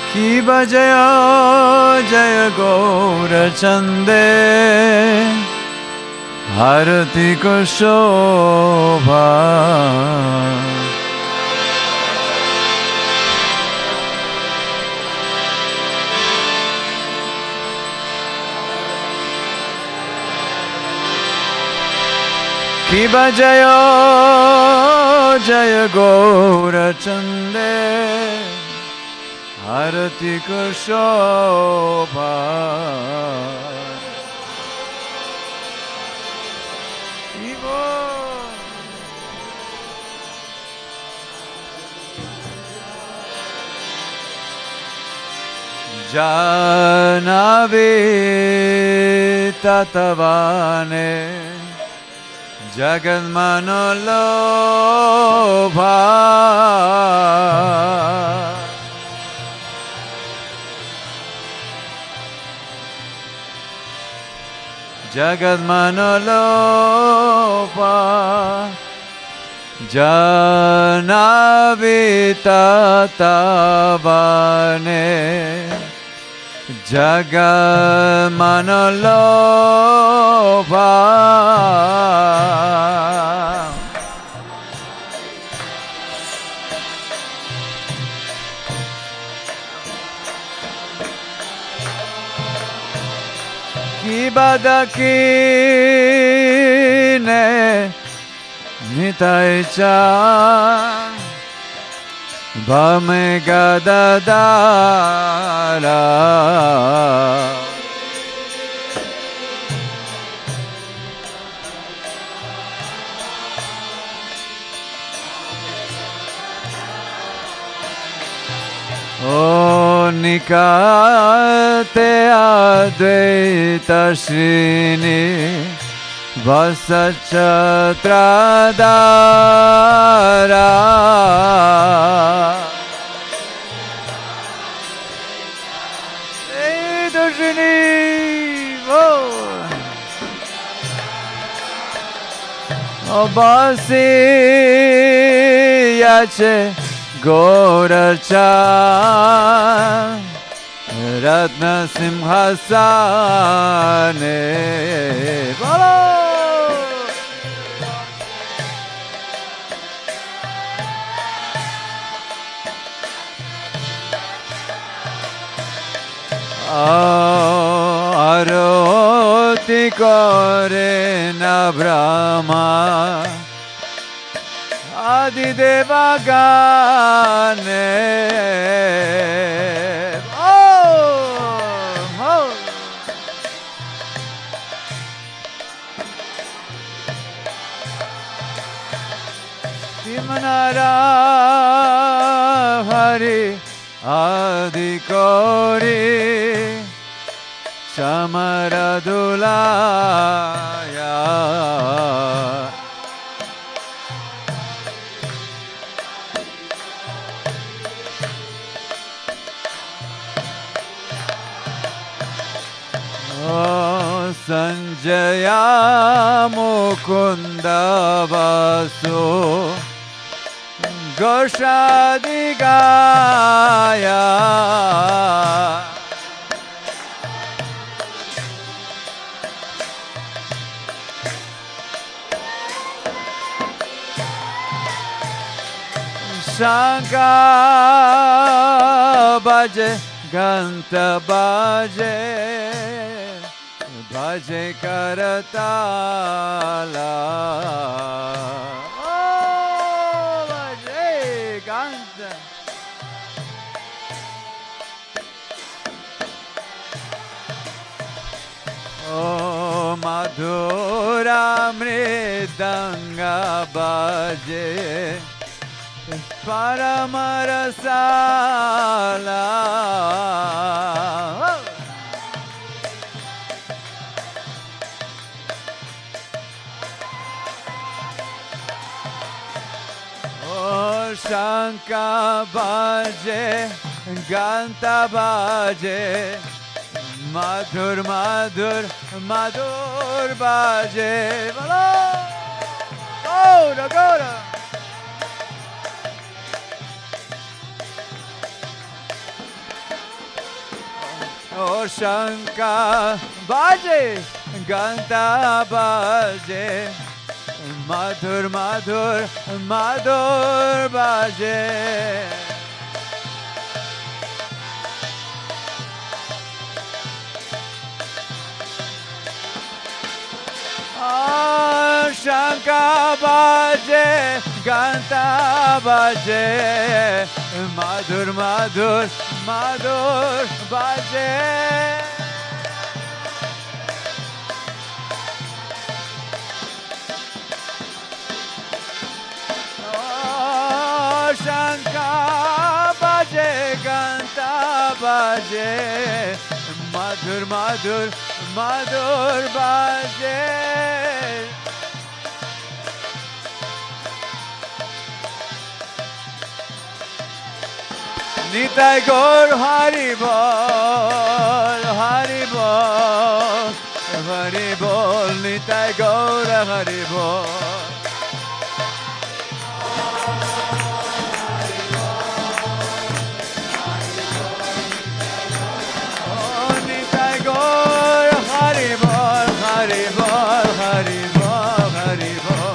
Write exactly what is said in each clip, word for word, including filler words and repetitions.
की बजय जय गौर चंदे आरती को शोभा की बजय जय गौर चंदे आरती को शोभा जानवे ततवाने जगत मनोलोभा जगत मनोलोभा जानवे ततवाने जगत मनोलोभा की बदकी ने निताय चा भमे गददारा ओ निकाते अद्वैत Srini वसच्छत्रादारा Obasi yache Goracha Ratna Simhasane Bolo Aroti kore na Brahma Adi Deva Gane Oh, oh. Simanara Hari Adi Kori Samaradulaya Oh Sanjaya Mukunda Vasu Goshadigaya Shanga baje, ganta baje, baje karatala. Oh, baje ganta. Oh, madhura mridanga baje. Paramarasala Oh Shanka baje, Ganta baje, Madhur Madhur Madhur baje Gora Gora शंका बाजे घंटा बाजे मधुर मधुर मधुर बाजे शंका बाजे घंटा बाजे मधुर मधुर मधुर बाजे शंका बाजे घंटा बाजे मधुर मधुर मधुर बाजे निताई गौर हरि बोल हरि बोल हरि बोल निताई गौर हरि बोल निताई गौर हरि बोल हरि बोल हरि बोल हरि बोल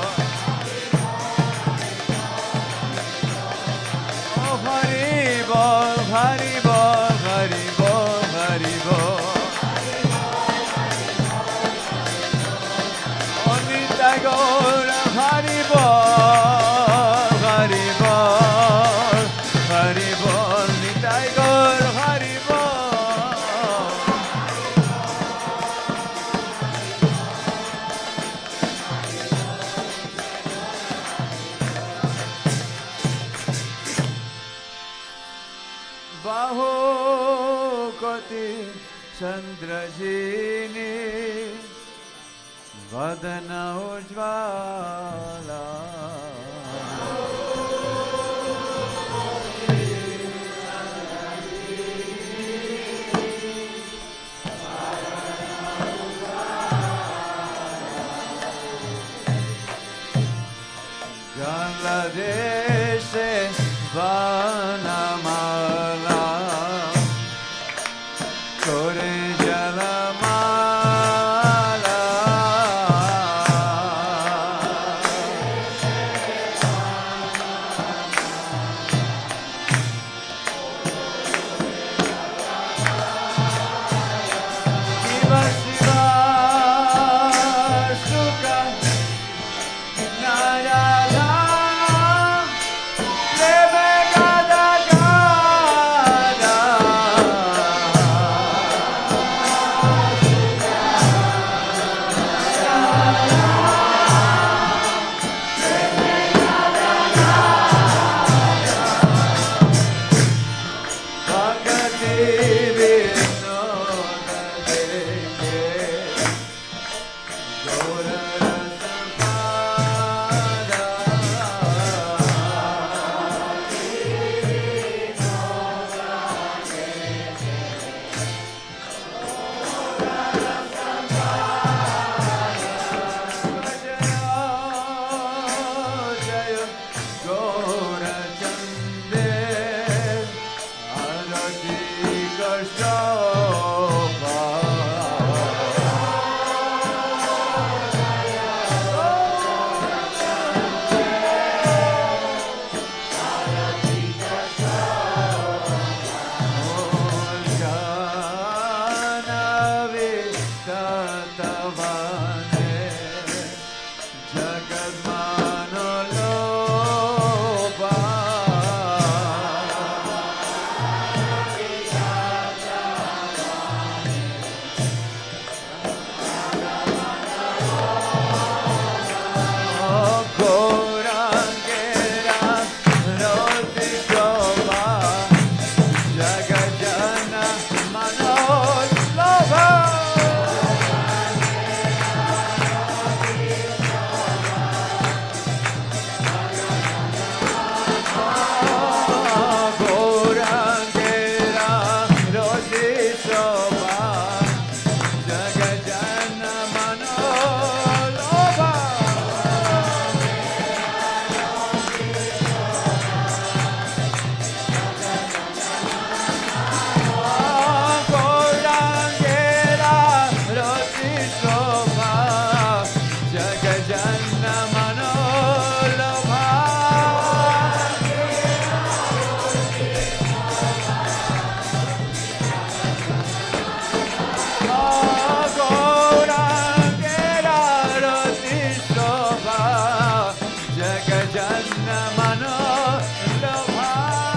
हरि बोल हरि बोल हरि बोल हरि बोल निताई गौर हरि बोल हरि बोल हरि बोल निताई गौर हरि बोल बाहो कोटि चंद्रजीनी वदन उज्ज्वला बांग्लादेश वनमाला करे जलमाला शिवा शिवा सुख नारायण प्रेम गदा mano loba.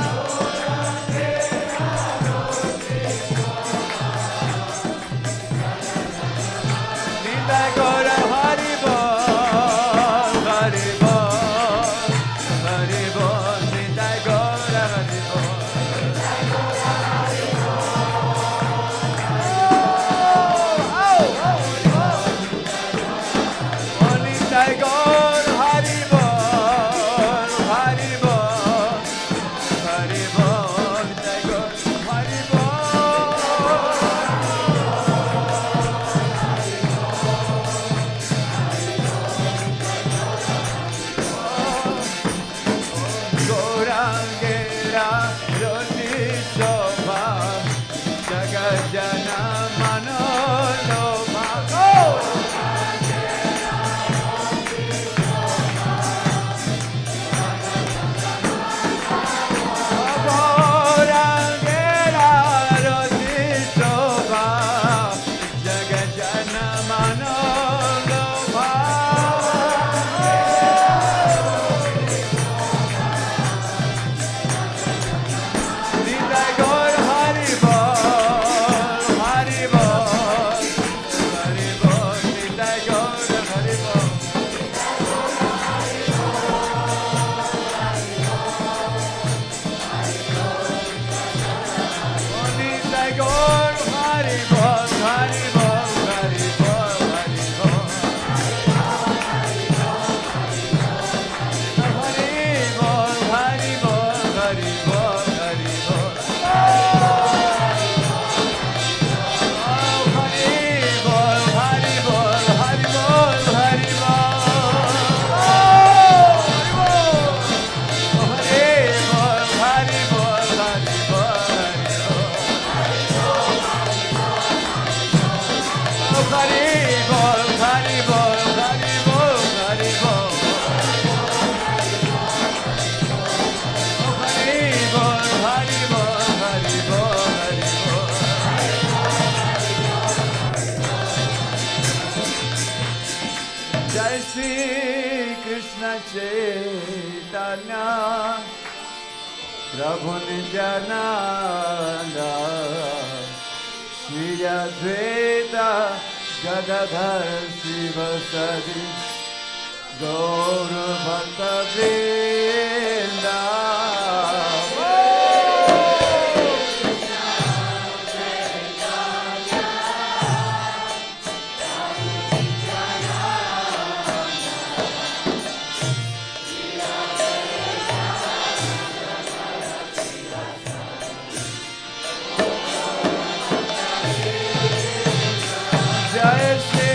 Nitai Gaur Hari Bol, Hari Bol, Hari Bol, Nitai Gaur Hari Bol. Nitai Gaur Hari Bol, Hari Bol, Hari Bol, Nitai Gaur Hari Bol. Gaurangera Roti Shobha, Jagajana Mano Lobha. Gaurangera Roti Shobha, Jagajana Mano Lobha. Nitai Gaur Hari Bol, Hari Bol, Hari Bol, Nitai Gaur Hari Bol. Nitai Gaur Hari Bol, Hari Bol, Hari Bol, Hari Bol. Hari Bol, Hari Bol, Hari Bol, Hari Bol. Oh, Hari Bol, Hari Bol, Hari Bol, Hari Bol. Oh, Hari Bol, Hari Bol, Hari Bol, Hari Bol. Oh, Hari Bol, Hari Bol, Hari Bol, Hari Bol. Oh, Hari Bol, Hari Bol, Hari Bol, Hari Bol. Jai Shri Krishna Chaitanya Prabhu Nityananda Shri Advaita Gadadhar Sivasadi Gaur Bhakta Vrinda. Jai Shri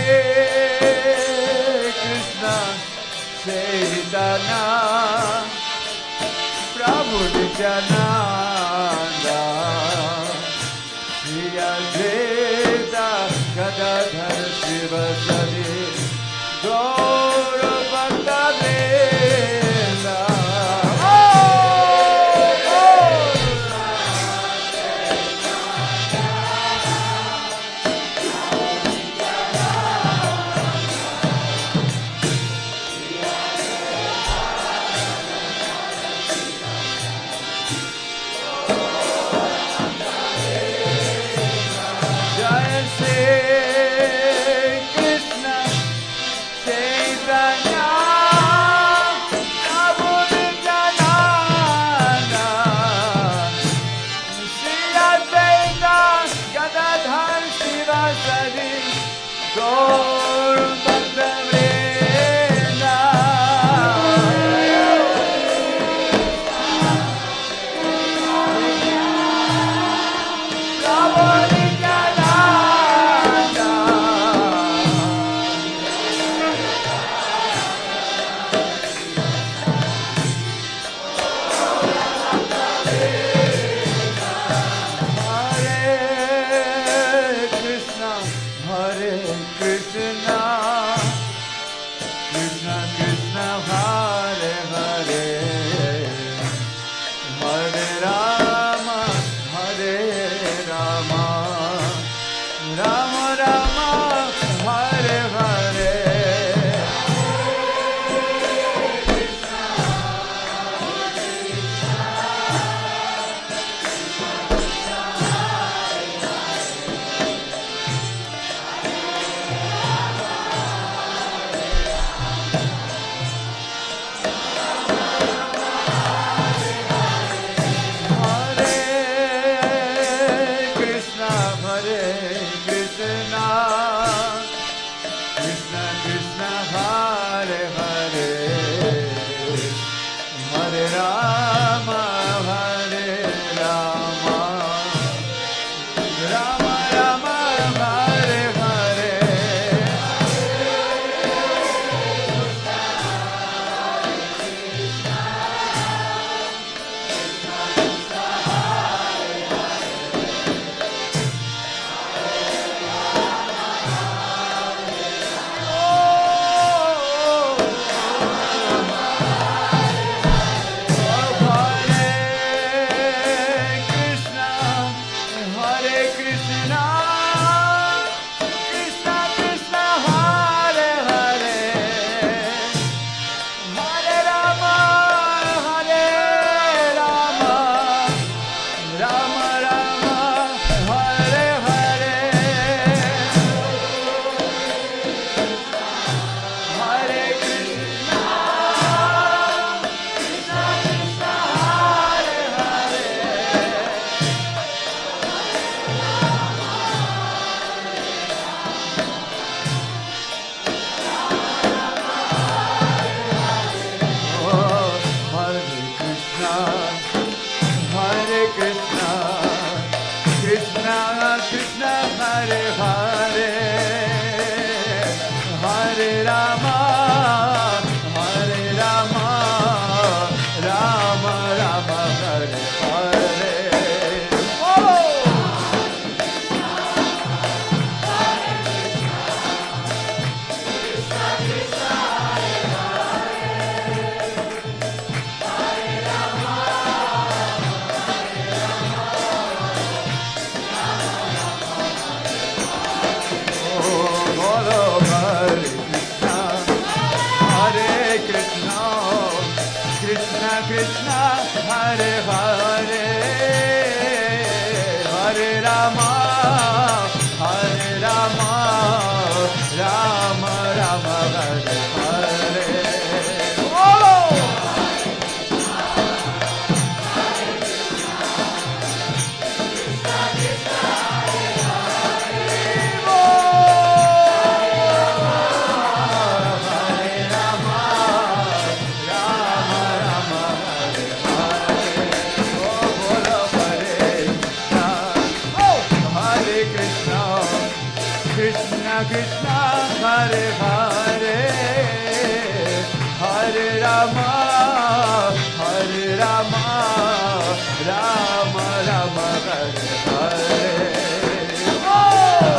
Krishna Chaitanya Prabhu Nityananda Shri Advaita Gadadhar Sivasadi Gaur Bhakta Vrinda. Krishna, Hare Hare, Hare Rama, Hare Rama, Rama Rama, Hare Hare. Bolo! Krishna, Hare Hare, Hare Rama, Hare Rama, Rama Rama, Hare Hare. Oh!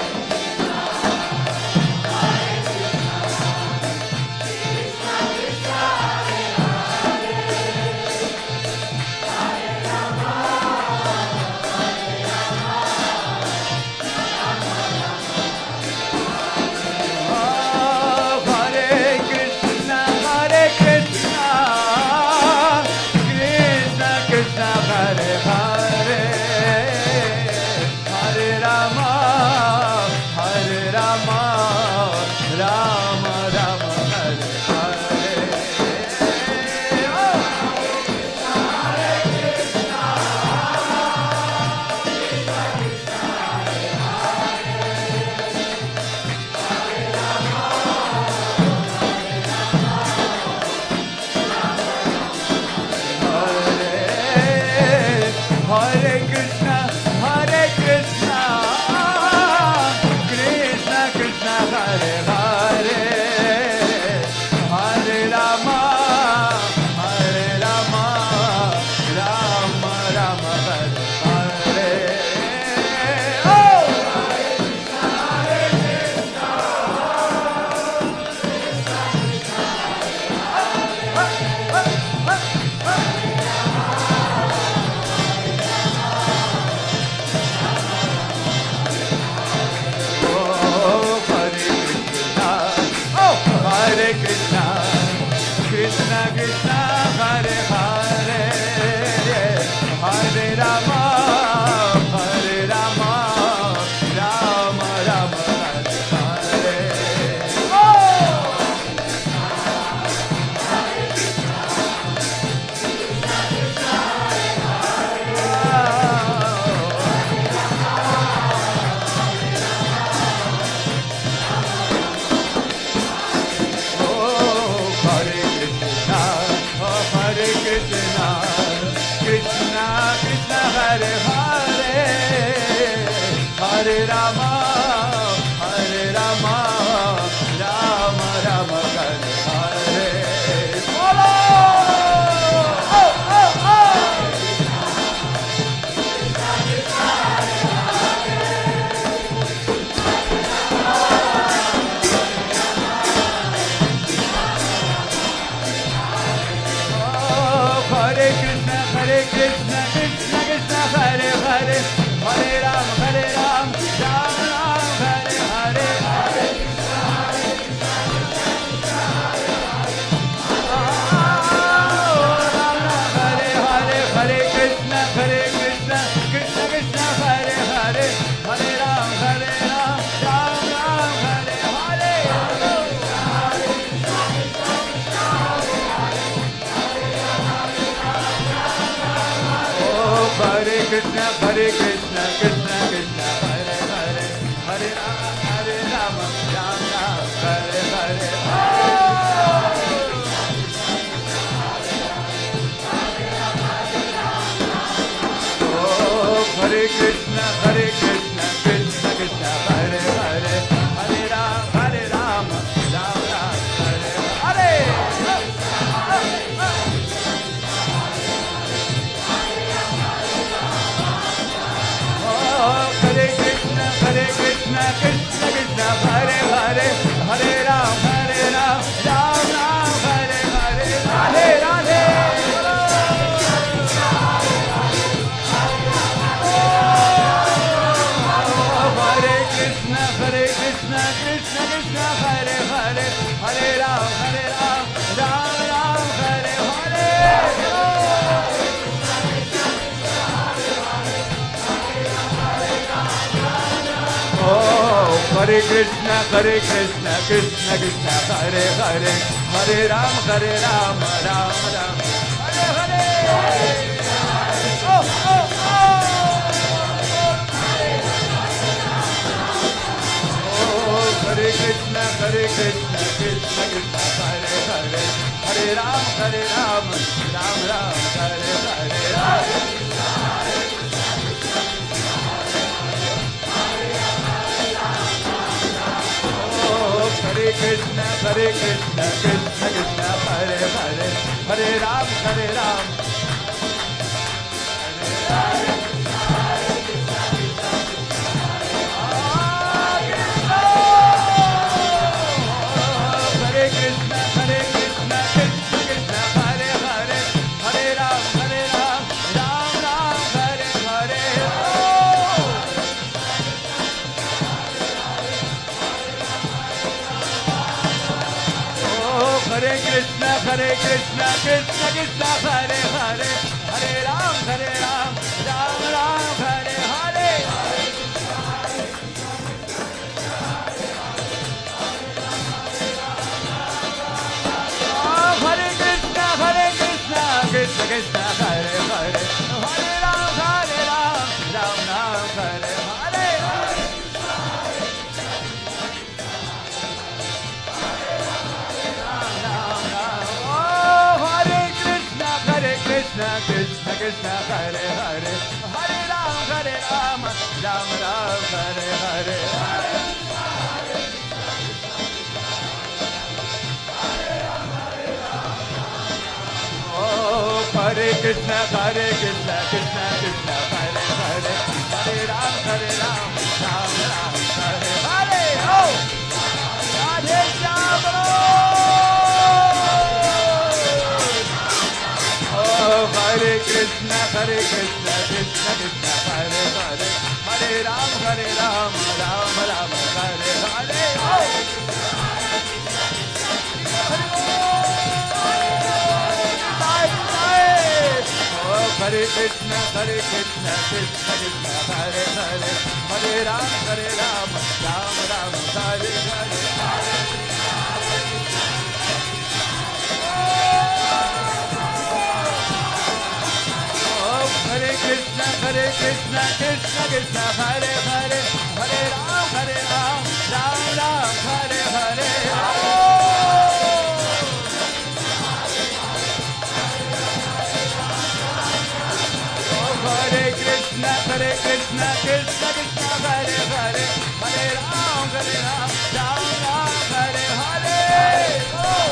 Hare Krishna, Hare Krishna, Krishna Krishna, Hare Hare, Hare Rama, Hare Rama, Rama Rama, Hare Hare. Oh! Hare Krishna, Hare Krishna, Krishna Krishna, Hare Hare. Hare Krishna, Krishna Krishna, Hare Hare, Hare Rama, Hare Rama, Rama Rama, Hare Hare. Oh! Hare Krishna, Krishna Krishna, Hare Krishna, Krishna Krishna, Hare Hare, Hare Rama, Hare Rama, Rama Rama, Hare Hare. Bolo! Oh, oh, oh! Krishna Krishna, Hare Krishna, Hare Krishna, Krishna Krishna, Hare Hare, Hare Ram, Hare Ram, Ram Ram, Hare Hare. Hare Krishna, Hare Krishna, Krishna Krishna, Hare Hare, Hare Krishna, Hare Krishna, Krishna Krishna, Hare Hare, Hare Ram, Hare Ram, Ram Ram, Hare Hare. Hare Krishna, Hare Krishna, Krishna Krishna, Hare Hare, Hare Rama, Hare Rama, Ram Ram, Hare Hare. Oh, Hare Krishna, Hare Krishna, Krishna Krishna, Hare Hare, Hare Rama, Hare Rama, Ram Ram, Hare Hare. Hare Krishna, Hare Krishna, Krishna Krishna, Hare Hare, Hare Ram, Hare Ram, Ram Ram, Hare Hare. Radhe Radhe. Oh! Hare Krishna, Hare Krishna, Krishna Krishna, Hare Hare, Hare Ram, Hare Ram, Ram Ram, Hare Hare. Oh, oh, oh. Oh, Hare Krishna, Hare Krishna, Krishna Krishna, Hare Hare, Hare Ram, Hare Ram, Ram Ram, Hare Hare. Hare Krishna, Hare Krishna, Krishna Krishna, Hare Hare, Hare Ram, Hare Ram, Hare Krishna, Hare Krishna, Krishna Krishna, Hare Hare, Hare Ram, Hare Ram, Ram Ram, Hare Hare. Hare Krishna, Hare Krishna, Krishna Krishna, Hare Hare, Hare Ram, Hare Ram, Ram Ram, Hare Hare. Hare Krishna, Hare Krishna, Krishna Krishna, Hare Hare, Hare Ram, Hare Ram, Ram Ram, Hare Hare. Krishna, Krishna Krishna, Hare Hare, Hare Ram, Hare Ram, Ram Ram, Hare Hare. Oh, Hare Krishna, Hare Krishna, Krishna Krishna, Hare Hare, Hare Ram, Hare Ram, Ram Ram, Hare Hare. Oh, Radhe Shyam. Oh, Hare Krishna, Hare Krishna, Krishna Krishna, Hare Hare, Hare Ram, Hare Ram, Ram Ram, Hare Hare. Oh, Hare Krishna, Hare Krishna, Krishna Krishna, Hare Hare, Hare Ram, Hare Ram, Ram Ram, Hare Hare. Hare Krishna, Hare Krishna, Krishna Krishna, Hare Hare, Hare Ram, Hare Ram, Ram Ram, Hare Hare. Oh, Hare Krishna, Hare Krishna, Krishna Krishna, Hare Hare, Hare Ram, Hare Ram, Ram Ram, Hare Hare. Oh,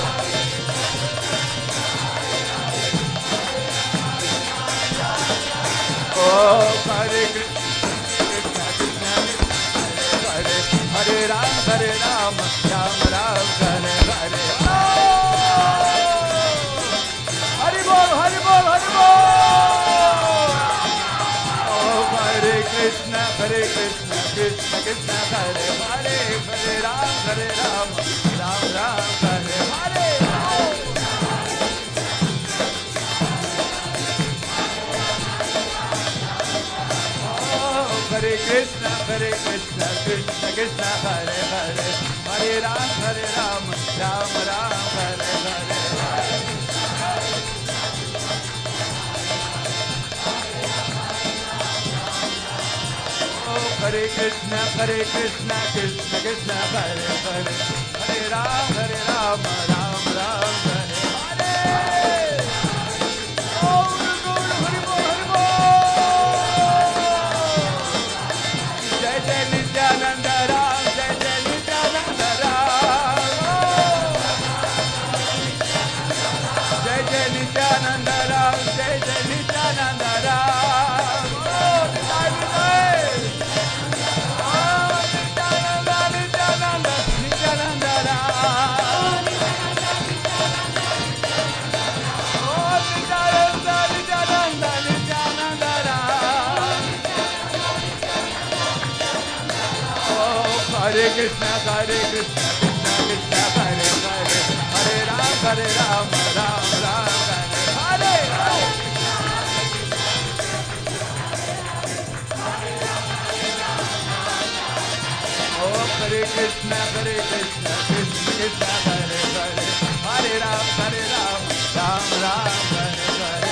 Oh, Hare Krishna, Krishna Krishna, Hare Hare, Hare Ram, Hare Ram, Ram Ram, Hare Hare. Oh, Hari Bol, Hari Bol, Hari Bol. Oh, Hare Krishna, Hare Krishna, Krishna Krishna, Hare Hare, Hare Ram, Hare Ram, Ram Ram, Hare Hare. Hare Krishna, Hare Krishna, Krishna Krishna, Hare Hare, Hare Ram, Hare Ram, Ram Ram, Hare Hare. Oh, Hare Krishna, Hare Krishna, Krishna Krishna, Hare Hare, Hare Ram, Hare Ram, Ram Ram, Hare Hare. Oh, Hari Bol, Hari Bol. Jai Jai Nityananda Ram, Jai Jai Nityananda Ram. Jai Jai Nityananda Ram, Jai Jai Nityananda Ram. Oh, Jai Jai. Oh, Nityananda, Nityananda, Nityananda Ram. Oh, Nityananda, Nityananda, Nityananda Ram. Hare Krishna, Hare Krishna, Krishna Krishna, Hare Hare, Hare Ram, Hare Ram, Ram Ram, Hare Hare. Oh, Hare Krishna, Hare Krishna, Krishna Krishna, Hare Hare, Hare Ram, Hare Ram, Ram Ram, Hare Hare.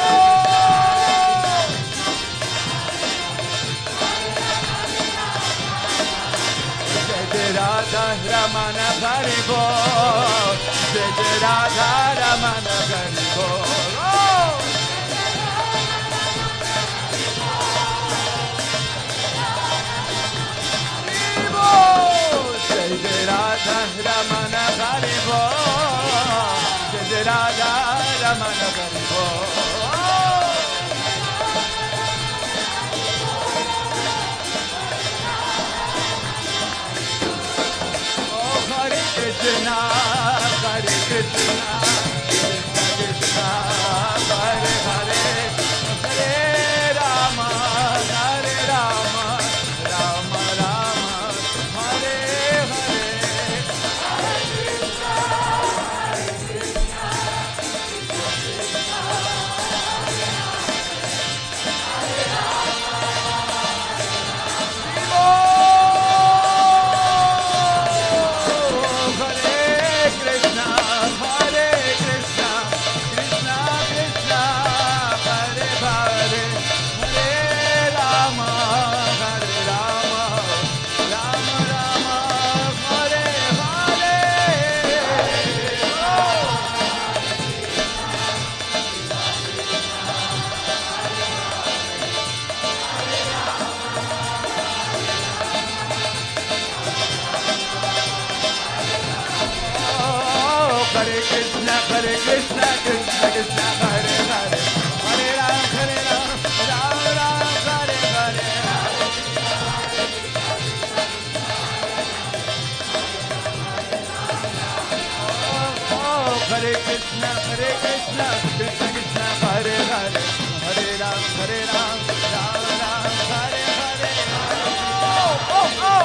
Radha Ramana Hari Bol, Jai Jai Radha Ramana Hari Bol. Jai Jai Radha Ramana Hari Bol, Jai Jai Radha Ramana Hari Bol. Krishna, Hare Krishna, Krishna Krishna, Hare Hare, Hare Rama, Hare Rama, Rama Rama, Hare Hare. Hare Krishna, Hare Krishna, Krishna Krishna, Hare Rama, Hare Rama. Hare Krishna, Hare Krishna, Krishna Krishna, Hare Hare, Hare Ram, Hare Ram, Ram Ram, Hare Hare. Oh, Hare Krishna, Hare Krishna, Krishna Krishna, Hare Hare, Hare Ram, Hare Ram, Ram Ram, Hare Hare. Oh, oh, oh.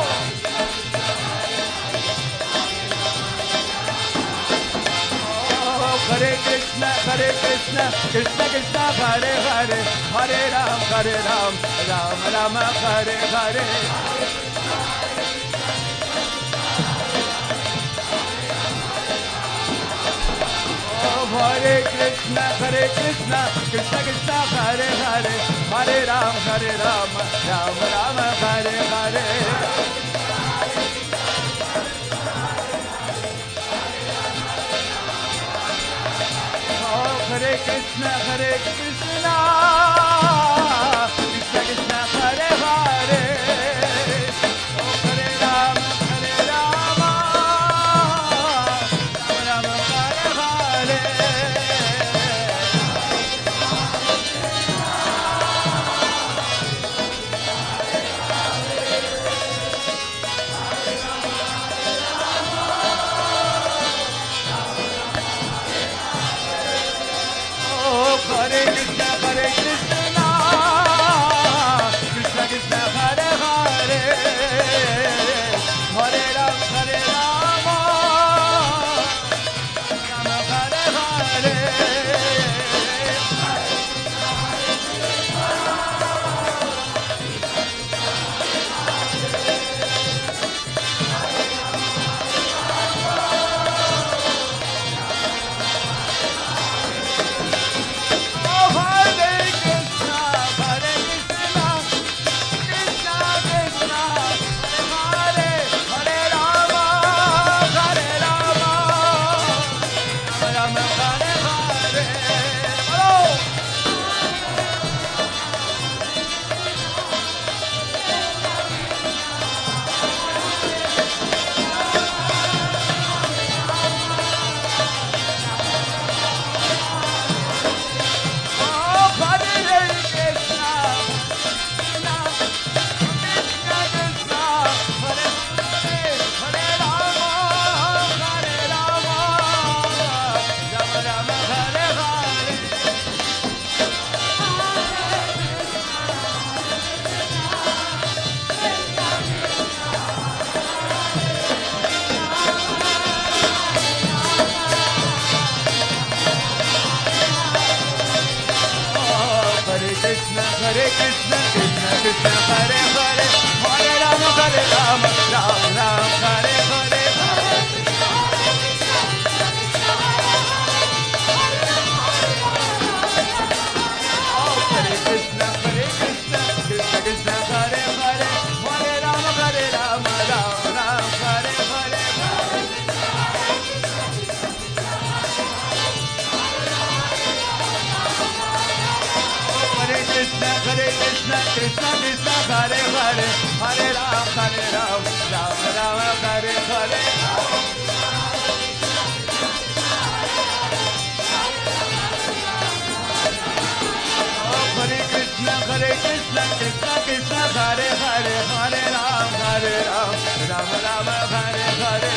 Hare Krishna, Hare Krishna, Krishna Krishna, Hare Hare, Hare Ram, Hare Ram, Ram Ram, Hare Hare. Oh, Hare Krishna, Hare Krishna, Krishna Krishna, Hare Hare, Hare Ram, Hare Ram, Ram Ram, Hare Hare. Hare Krishna, Hare Krishna, Krishna Krishna, Hare Hare, oh Hare Rama, Hare Rama, Rama Rama, Hare Hare. Hare Krishna, Hare Krishna, Krishna Krishna, Hare Hare, Hare Ram, Hare Rama, Rama Hare Hare. Hare Krishna, Krishna Krishna, Hare Hare, Hare Rama, Hare Rama, Rama Rama, Hare Krishna, Hare Krishna, Krishna Krishna, Hare Hare, Hare Ram, Hare Ram, Ram Ram, Hare Hare. Hare Krishna, Hare Krishna, Krishna Krishna, Hare Hare, Hare Ram, Hare Ram, Ram Ram, Hare Hare.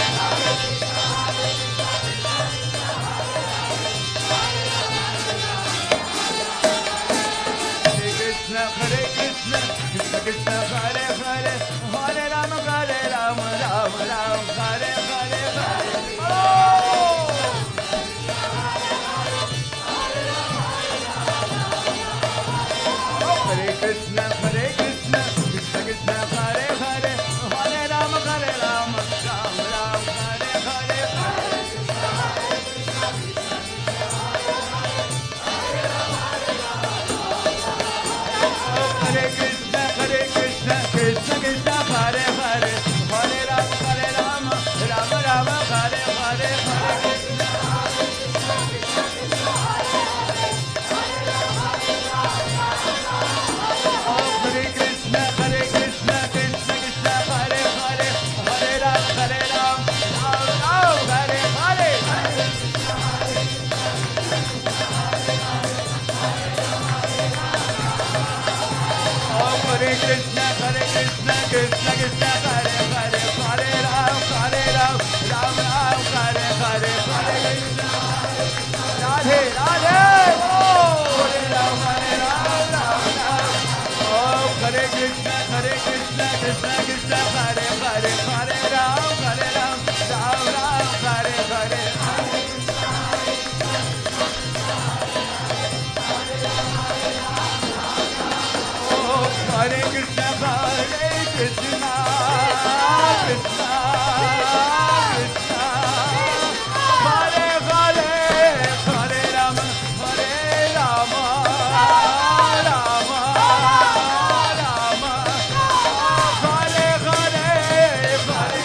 Hare Krishna, Hare Krishna, Krishna Krishna, Hare Hare, Hare Ram, Hare Ram, Ram Ram, Hare Hare. Oh! Hare Krishna, Hare Krishna, Krishna Krishna, Hare Hare, Hare Ram, Hare Ram, Ram Ram, Hare Hare. Hare Krishna, Hare Krishna, Krishna Krishna, Hare Hare, Hare Ram, Hare Ram, Ram Ram, Hare Hare. Hare Krishna, Hare Krishna, Krishna Krishna, Hare Hare, Hare Ram, Hare Ram, Ram Ram, Hare Hare. Hare Krishna, Hare Krishna, Krishna Krishna, Hare Hare, Hare Ram, Hare Ram, Ram Ram, Hare Hare. Hare Krishna, Radhe Radhe, oh, Hare Ram, Hare Ram, Ram Ram. Oh, Hare Krishna, Hare Krishna, Krishna Krishna, Hare Hare, Hare Ram, Hare Ram, Ram Ram, Hare Hare. Oh, Hare Krishna, Hare Krishna, Krishna Krishna, Hare Hare, Hare Ram, Hare Rama, Rama Rama, Hare Hare, Hare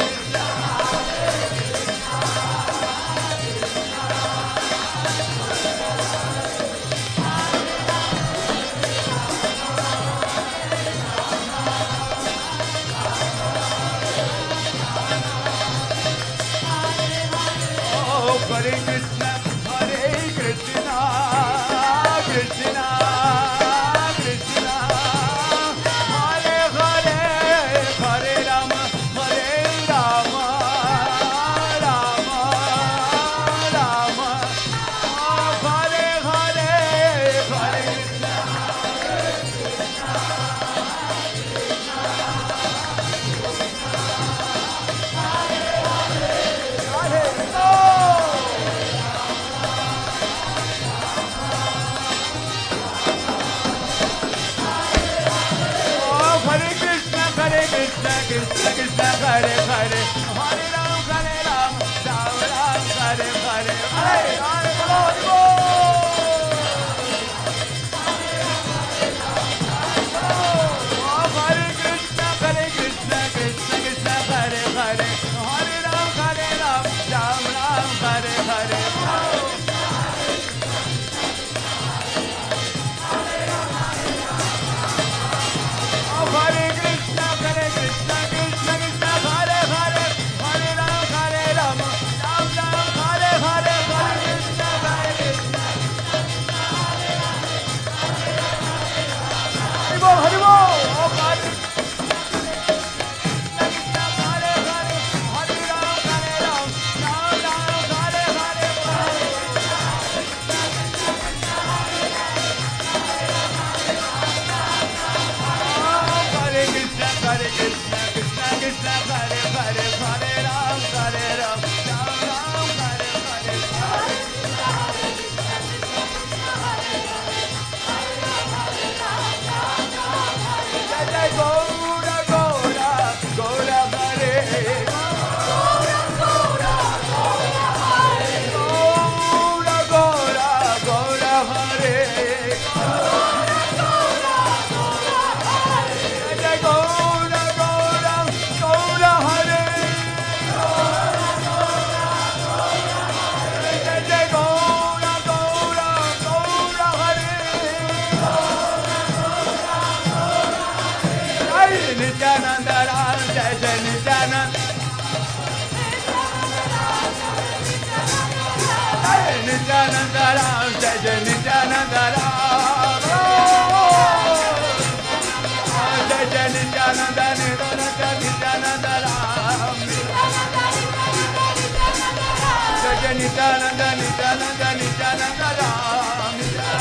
Nityananda, Nityananda, Nityananda Ram.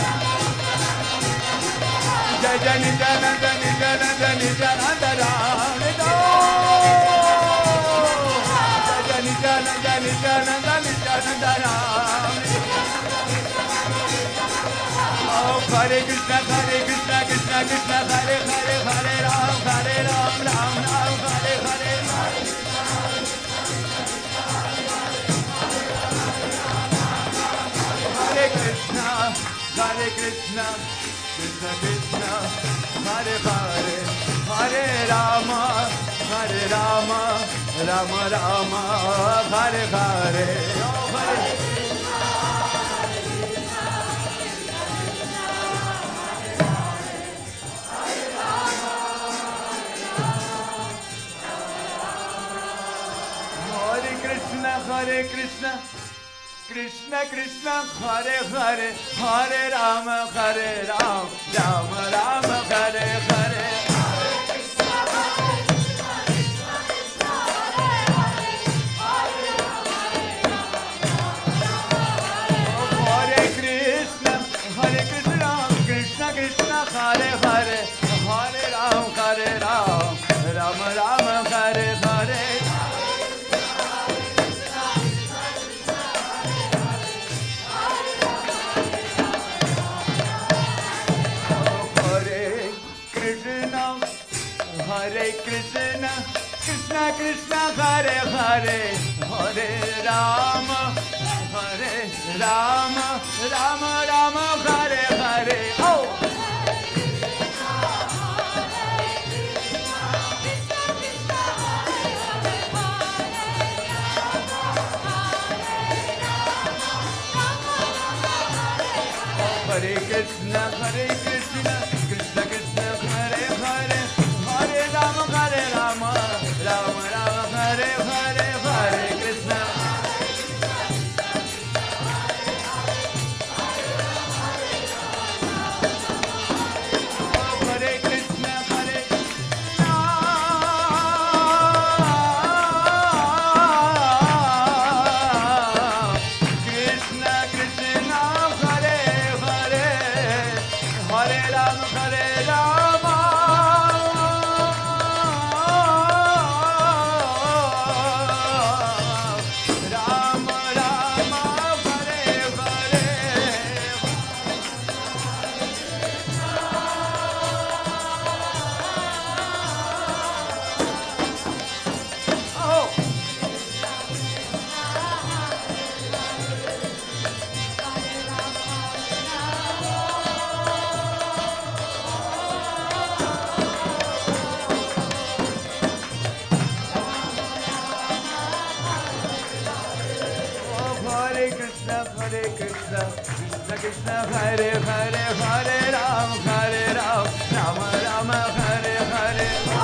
Jai Jai Nityananda, Nityananda, Nityananda Ram. Jai Jai Nityananda, Nityananda, Nityananda Ram. Oh, Hare Krishna, Hare Krishna, Krishna Krishna, Hare Hare, Hare Ram, Hare Ram, Ram Ram, Hare Hare. Hare Krishna, Hare Krishna, Krishna Krishna, Hare Hare, Hare Rama, Hare Rama, Rama Rama, Hare Hare. Oh, Hare Krishna, Hare Krishna, Krishna Krishna, Hare Hare, Hare Rama, Hare Ram, Rama Rama, Hare Hare. Hare Krishna, Hare Krishna, Krishna Krishna, Hare Hare, Hare Ram, Hare Ram, Rama Rama, Hare Hare. Hare Krishna, Krishna Krishna, Hare Hare, Hare Rama, Hare Rama, Rama Rama, Hare Hare. Oh. Hare Krishna, Hare Krishna, Krishna Krishna, Hare Hare, Hare Rama, Hare Rama, Rama Rama, Hare Hare, Hare Krishna. Hare Krishna, Hare Krishna, Krishna Krishna, Hare Hare, Hare Rama, Hare Rama, Rama Rama, Hare Hare. Oh. Hare Krishna, Hare Krishna, Krishna Krishna, Hare Hare, Hare Ram, Hare Ram, Rama Rama, Hare Hare. Oh!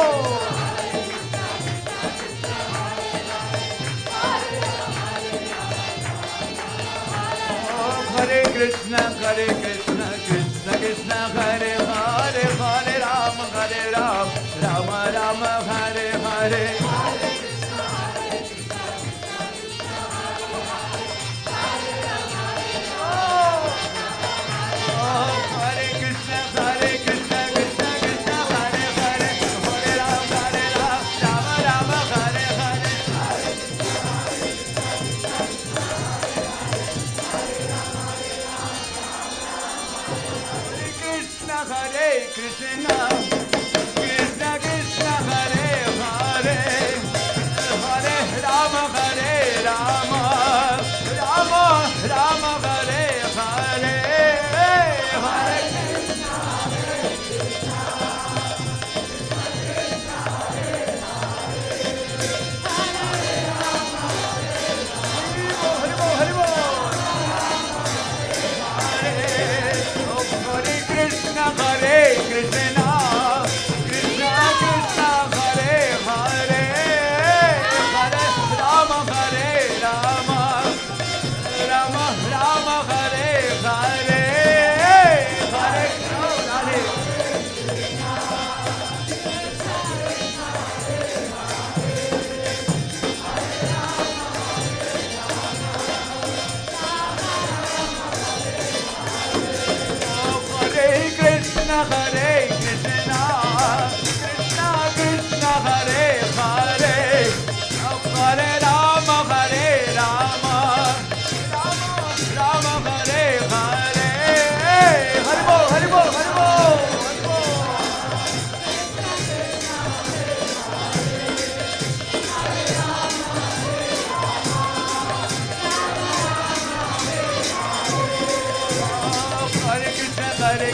Oh, Hare Krishna, Hare Krishna, Krishna Krishna, Hare Hare, Hare Ram, Hare Ram, Rama Rama, Hare Hare. Hare Krishna, Hare Krishna, Krishna Krishna, Hare Hare, Hare Ram, Hare Ram, Rama Rama, Hare Hare. Hare Krishna, Hare Krishna, Krishna Krishna, Hare Hare, Hare Rama, Hare Rama, Rama Rama, Hare Hare. Hare Krishna, Hare Krishna,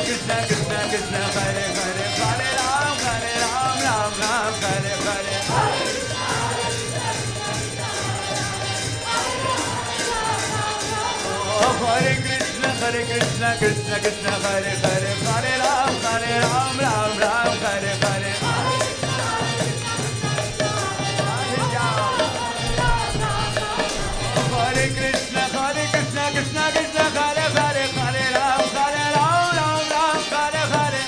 Krishna Krishna Krishna Hare Hare Hare Ram Hare Ram Ram Ram Hare Hare Oh Hare Krishna Hare Krishna Krishna Krishna Hare Hare Hare Ram Hare Ram Ram Ram Hare Hare Hare Krishna Hare Krishna Krishna Krishna Hare Hare Hare Ram Hare Ram Ram Ram Hare Hare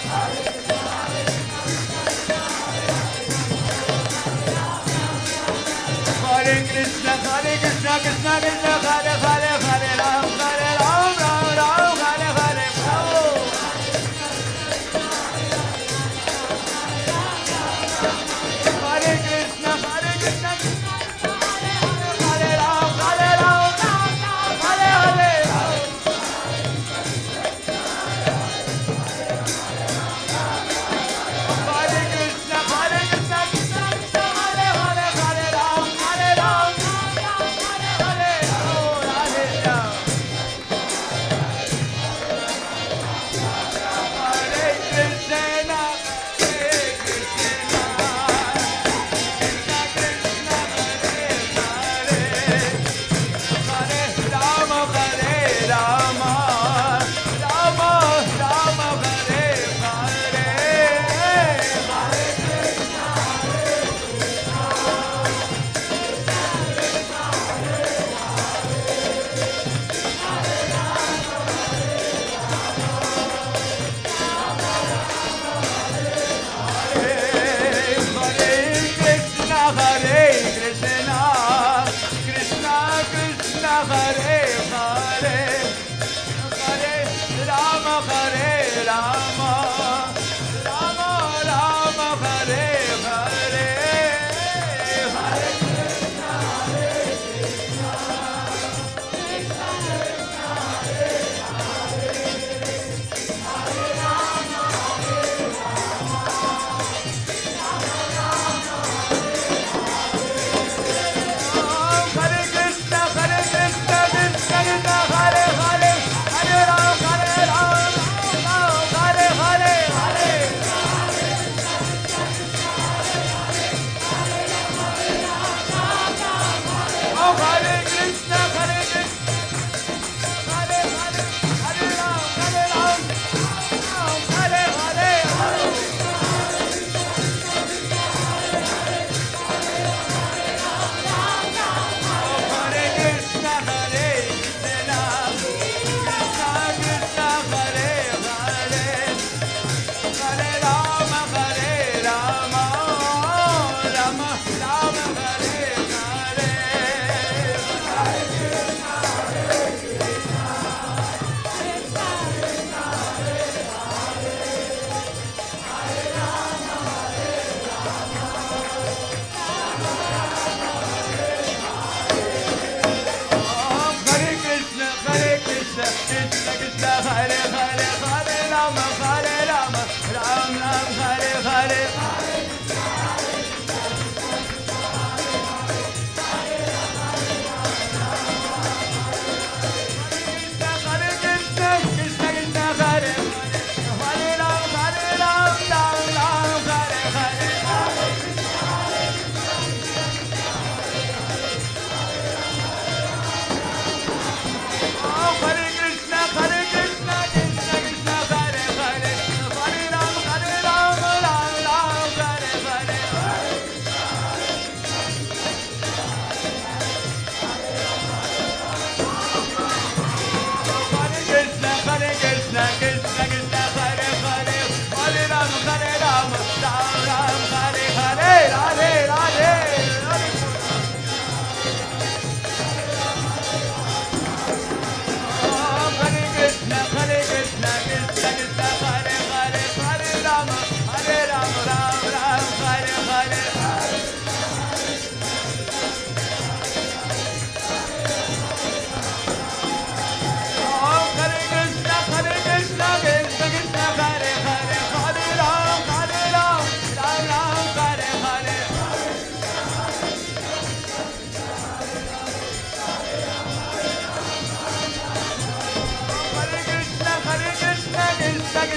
Hare Krishna Hare Krishna Krishna Krishna Hare Hare Hare Ram Hare Ram Ram Ram Hare Hare Hare Krishna Hare Krishna Hare Ram Hare Ram Hare Hare Hare Krishna Hare Krishna Hare Hare Hare Ram Hare Ram Hare Hare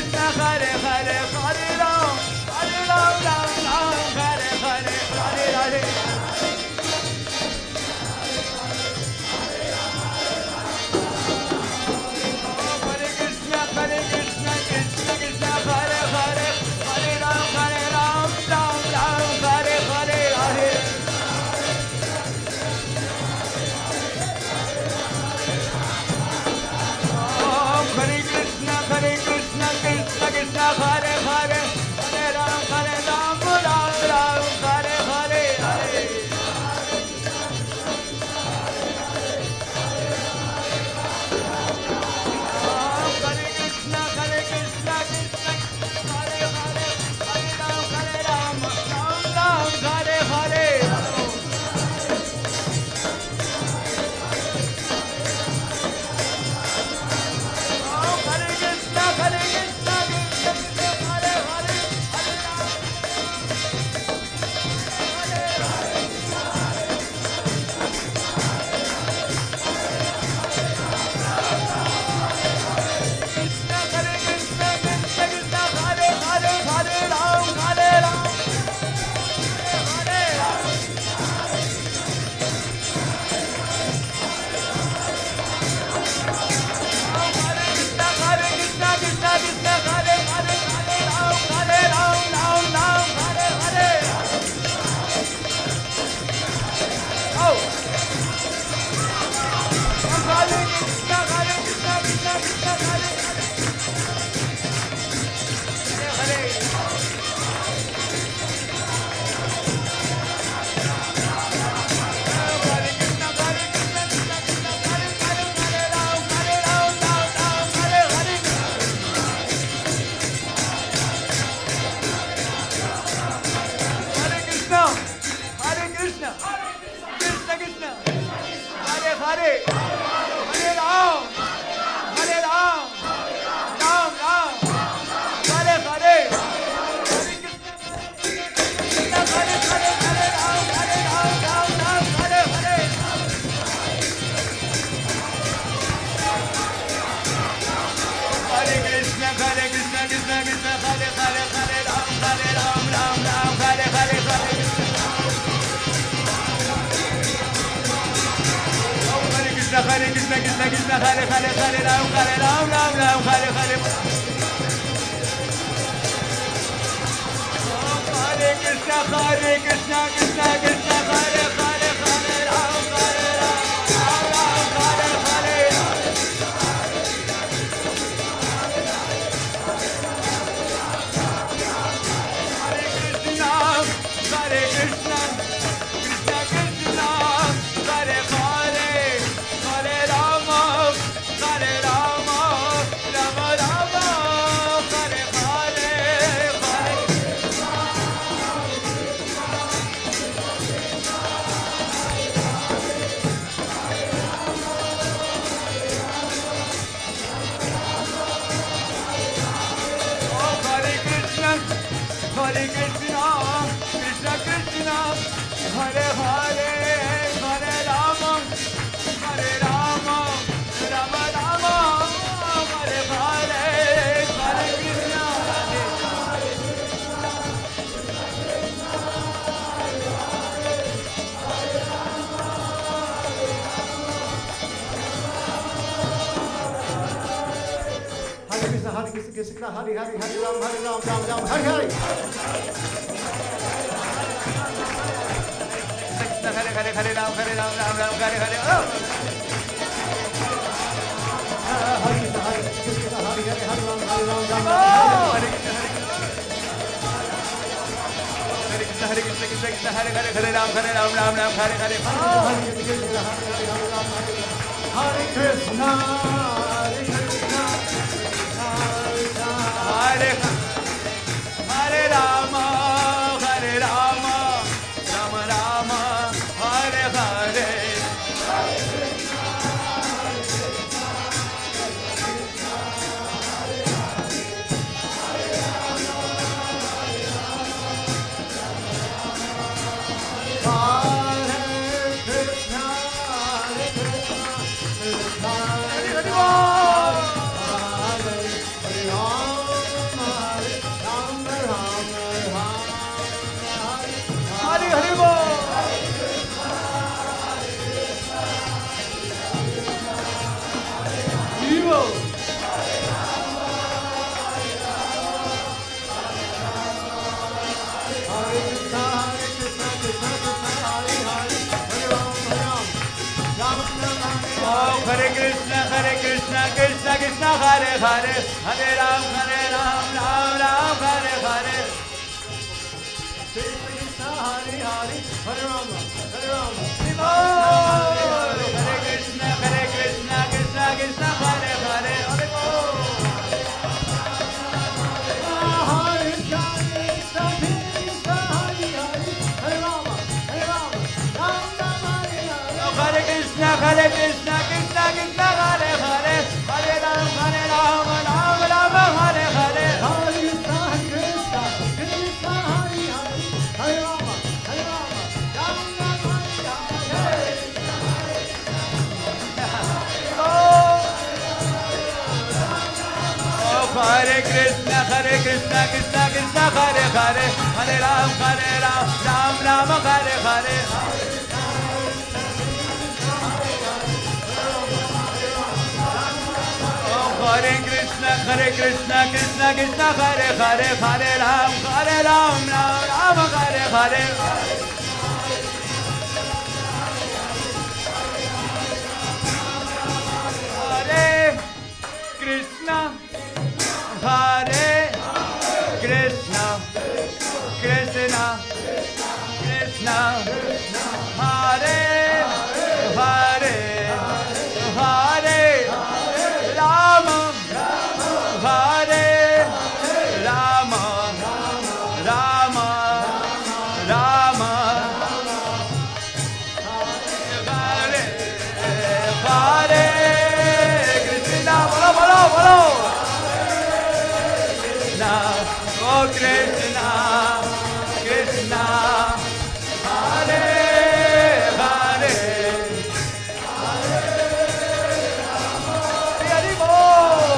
Krishna, Hare Hare, Hare Ram, Hare Ram, Ram Ram, Hare Hare, Hare Hare. Hare Krishna, Hare Krishna, Krishna Krishna, Hare Hare, Hare Ram, Hare Ram, Ram Ram, Hare Hare, Hare. Hare Krishna, Hare Krishna, Krishna Krishna, Hare Hare, Hare Ram, Hare Ram, Ram Ram, Hare Hare, Hare. Hare Krishna, Hare Krishna, Krishna Krishna, Hare Hare, Hare Ram, Hare Ram, Ram Ram, Hare Hare. Hare Krishna, Hare Krishna, Krishna Krishna, Hare Hare, Hare Ram, Krishna, Hare Krishna, Krishna Krishna, Hare Hare, Hare Ram, Hare Ram, Hare Hare. Hare Krishna, Hare Krishna, Krishna Krishna, Hare Hare, Hare Ram, Hare Ram, Ram Ram, Hare Hare. Oh. Hare Krishna, Hare Krishna, Krishna Krishna, Hare Hare, Hare Hare. Hare Krishna, Hare Krishna, Krishna Krishna, Hare Hare, Hare Ram, Hare Ram, Ram Ram, Hare Hare. Hare Krishna, Hare Krishna, Krishna Krishna, Hare Hare, Hare Ram, Hare Ram, Ram Ram, Hare Hare. Hare Krishna, Hare Hare, Hare Ram, Hare Ram, Ram Ram, Hare Hare. Hare Krishna, Hare Krishna, Krishna Krishna, Hare Hare, Hare Ram, Hare Ram, Ram Ram, Hare Hare, Hare Krishna. Om Hare Krishna, Hare Krishna, Krishna Krishna, Hare Hare, Hare Ram, Hare Ram, Ram Ram, Hare Hare. Om Hare Krishna, Hare Krishna, Krishna Krishna, Hare Hare, Hare Ram, Hare Ram, Ram Ram, Hare Hare. Hare Krishna, Hare Krishna, Krishna Krishna, Hare Hare, Hare Rama, Hare Rama, Rama Rama, Hare Hare, Hare. Oh, Hare Krishna, Hare Krishna, Krishna Krishna, Hare Hare, Hare Rama, Hare Rama, Rama Rama, Hare Hare, Hare Krishna, Hare. Hare Krishna, Hare Krishna, Krishna Hare Hare, Hare Ram, Hare Ram, Ram Ram, Hare Hare. Krishna, Hare Hare, Hare Ram, Hare Ram, Ram Ram, Hare Hare. Oh. Hare Krishna, Hare Krishna, Hare Hare, Hare Ram, Hare Ram, Ram Ram, Oh, Hare Hare Krishna, Hare Krishna, Hare Krishna, Krishna Krishna, Hare Hare, Hare Ram, Hare Ram, Ram Ram, Hare Hare. Oh. Hare Krishna, Hare Krishna, Hare Ram, Hare Ram, Hare Krishna, Hare Krishna, Hare Hare Rama, Hare Rama, Rama Rama, Hare Hare. Hare Krishna, Hare Krishna, Krishna Hare Rama. Krishna Hare Hare Hare Ram Hare Ram Ram Ram Hare Hare Krishna Krishna Hare Hare Hare Rama Hare Rama Hare Krishna Hare Krishna Krishna Krishna Hare Hare Hare Bol Hare Krishna Krishna Krishna Hare Hare Hare Rama Hare Rama Ram Ram Hare Hare Hare Krishna Hare Krishna Krishna Krishna Hare Hare Hare Ram Hare Ram Ram Ram Hare Hare Hare Krishna Krishna Krishna Hare Hare Hare Rama Hare Rama Ram Ram Hare Hare Hare Krishna Hare Krishna Krishna Krishna Hare Hare Hare Ram Hare Ram Ram Ram Hare Hare Hare Krishna Hare Krishna Krishna Krishna Hare Hare Hare Ram Hare Ram Ram Ram Hare Hare Hare Krishna Hare Krishna Krishna Krishna Hare Hare Hare Rama Hare Rama Rama Rama Hare Hare Krishna bolo bolo bolo Krishna oh Krishna Krishna Hare Hare Hare Bol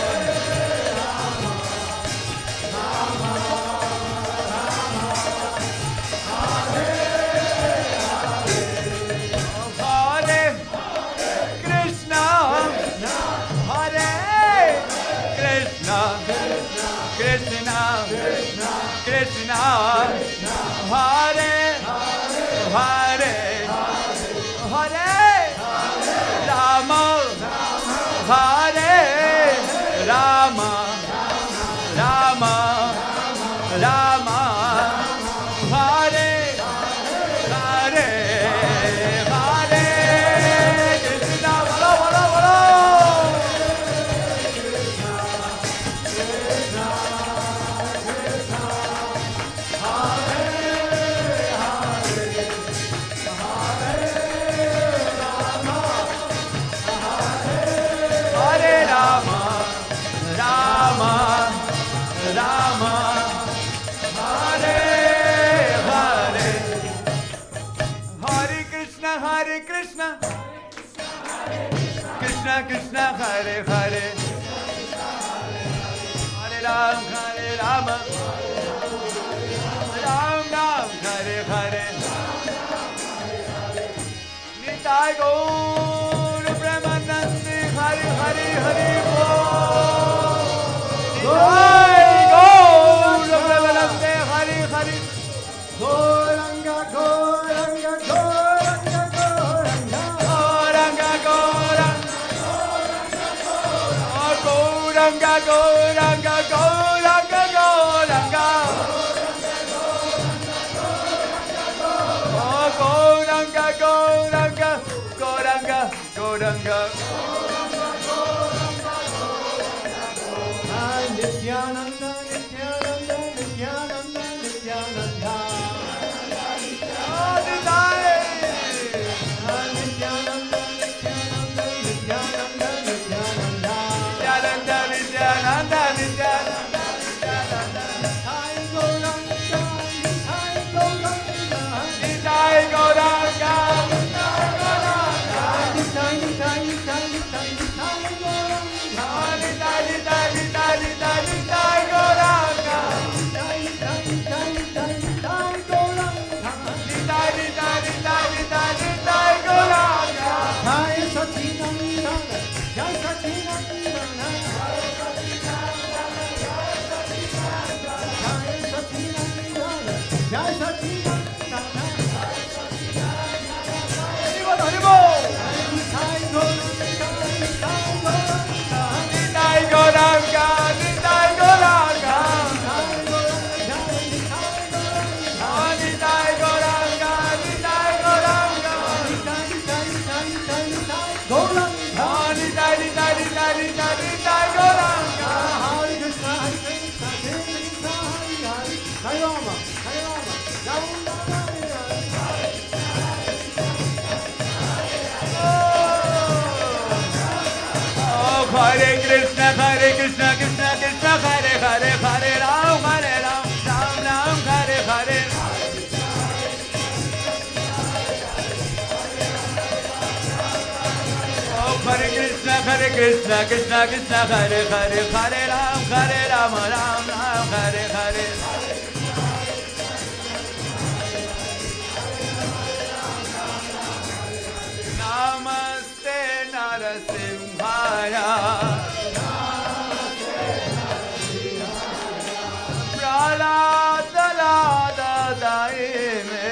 Hare Krishna Hare Krishna Krishna Krishna Hare Hare Hare Rama Hare Rama Rama Rama Hare Hare Hare Krishna bolo bolo bolo Hare Rama Rama Rama Hare Hare Hare Krishna Hare Krishna Krishna Krishna Hare Hare Hare Ram Hare Rama Ram Ram Hare Hare Nitai Gaur Premanande Hare Hare Hare Bol Nitai Gaur Premanande Hare Hare Gauranga Gauranga Gauranga Gauranga Gauranga Gauranga Oh Gauranga Gauranga Gauranga Gauranga Oh Gauranga Gauranga Gauranga Hare Krishna, Krishna Krishna, Hare Hare, Hare Ram, Hare Rama, Ram Ram, Hare Hare. Namaste Narasimhaya. Pralada Lada Daime.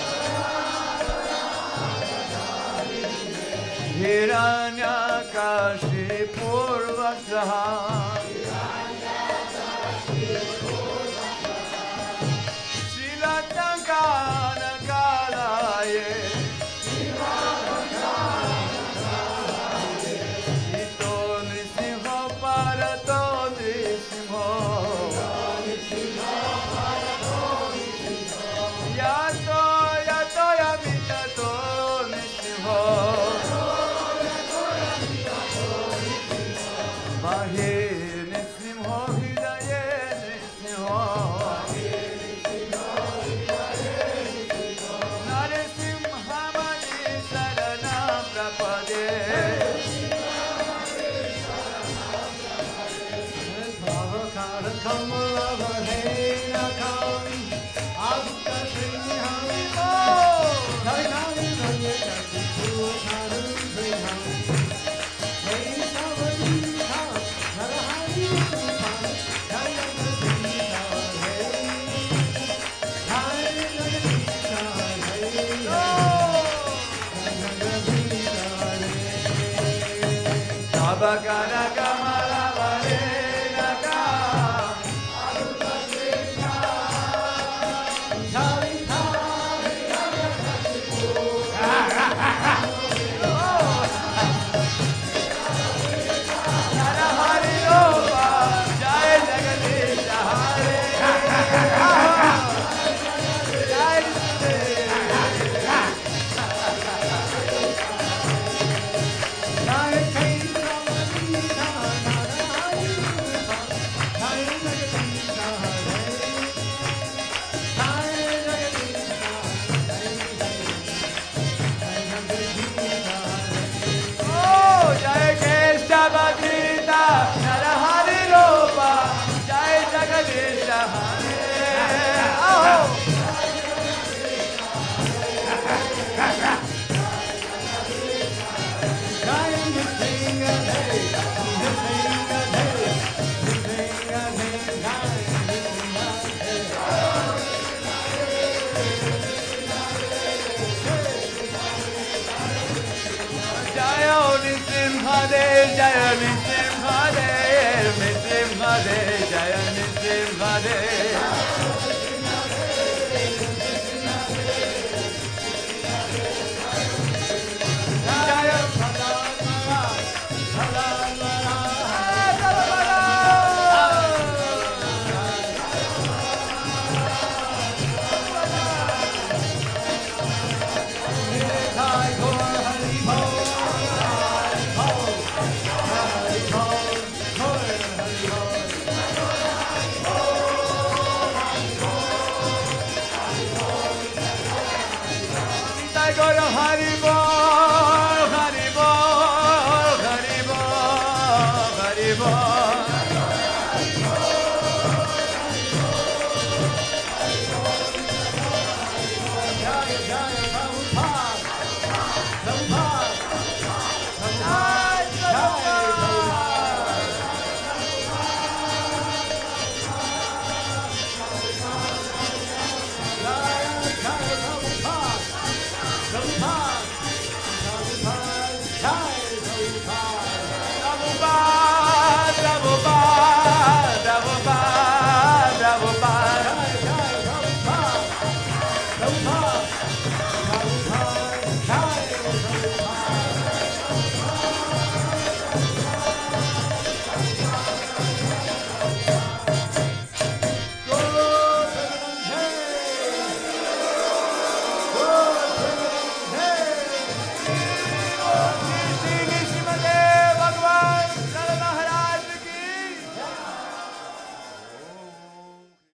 Hiranyakashipurvashaha. Shilatankanakalaye. Ito Nrisimha Parato Nrisimha. Yato Yato Yamitato Nrisimha. Mahe Nrisimha Hidaye Nrisimha. Narasimha Mani Sharanam Prapade. Abakana Kamala Varenaka. Narahari Lopa, Jai Jagadish Hare. Jai Oh, Jai Keshavadita, Narahari Lopa, Jai Jagadish Hare. Oh. Jaya Nrisimhadev, Jaya Nrisimhadev, Nrisimhadev, Jaya Nrisimhadev.